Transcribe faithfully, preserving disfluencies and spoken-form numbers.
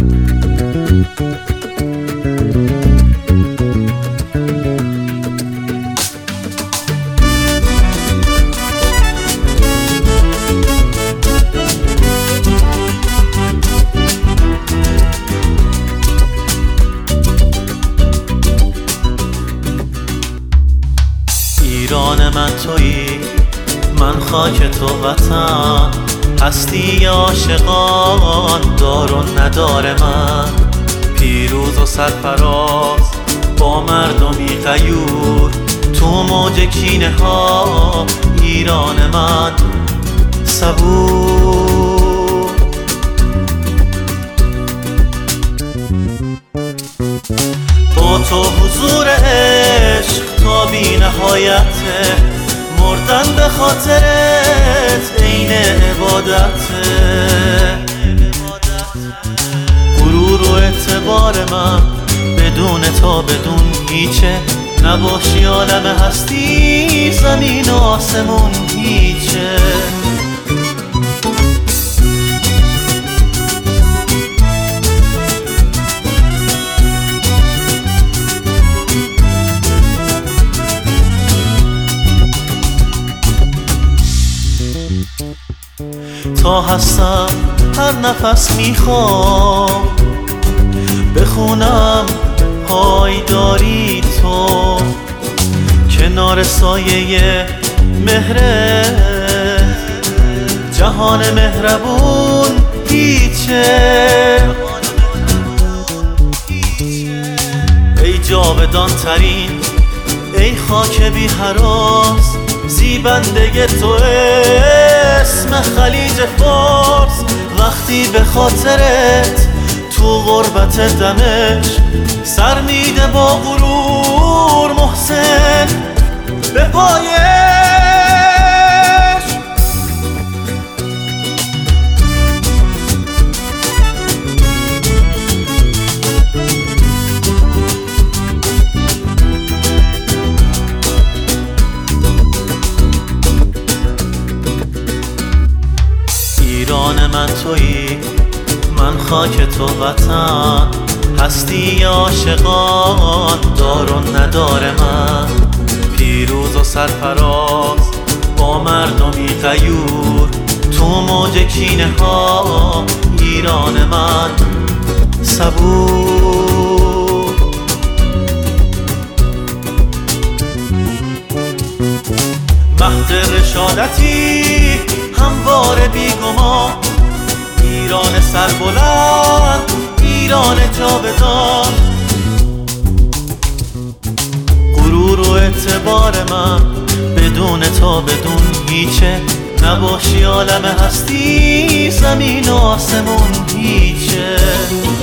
ایران من تویی، من خاک تو وطن، هستی عاشقان دار و ندار من، پیروز و سرفراز با مردمی غیور، تو موج کینه ها ایران من صبور. با تو حضور عشق تا بی نهایته، مردن به خاطرت عین عبادته. غرور و اعتبار من بدون تا بدون هیچه، نباشی عالم هستی زمین و آسمون هیچه. تا هستم هر نفس میخوام بخونم پایداری تو، کنار سایه مهره جهان مهربون هیچه. ای جاودان ترین، ای خاک بی هراس، زیبنده تو اسم خلیج فارس. وقتی به خاطرت تو غربت دمشق سر میده با غرور محسن به پایش. ایران من تویی، من خاک تو وطن، هستی عاشقان دار و ندار من، پیروز و سرفراز با مردمی غیور، تو موج کینه ها ایران من صبور. مهد رشادتی همواره بیگمان، ایران سربلند، ایران جاودان. غرور و اعتبار من بدون تا بدون هیچه، نباشی عالم هستی زمین و آسمون هیچه.